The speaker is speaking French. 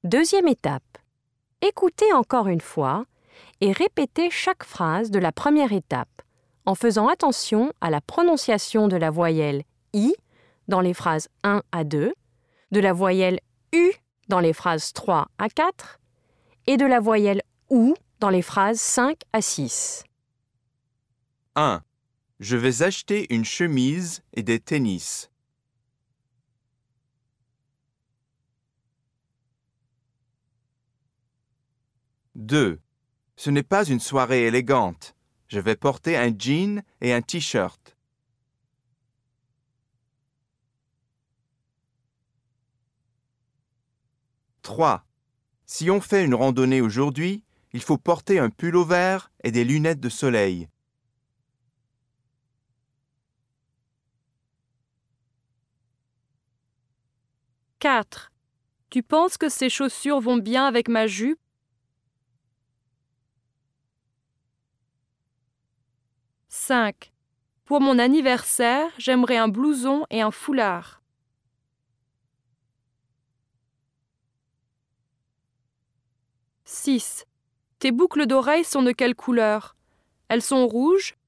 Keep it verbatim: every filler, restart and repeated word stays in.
Deuxième étape. Écoutez encore une fois et répétez chaque phrase de la première étape en faisant attention à la prononciation de la voyelle I dans les phrases un à deux, de la voyelle U dans les phrases trois à quatre et de la voyelle OU dans les phrases cinq à six. un. Je vais acheter une chemise et des tennis. deux. Ce n'est pas une soirée élégante. Je vais porter un jean et un t-shirt. trois. Si on fait une randonnée aujourd'hui, il faut porter un pull vert et des lunettes de soleil. quatre. Tu penses que ces chaussures vont bien avec ma jupe? cinq. Pour mon anniversaire, j'aimerais un blouson et un foulard. six. Tes boucles d'oreilles sont de quelle couleur? Elles sont rouges,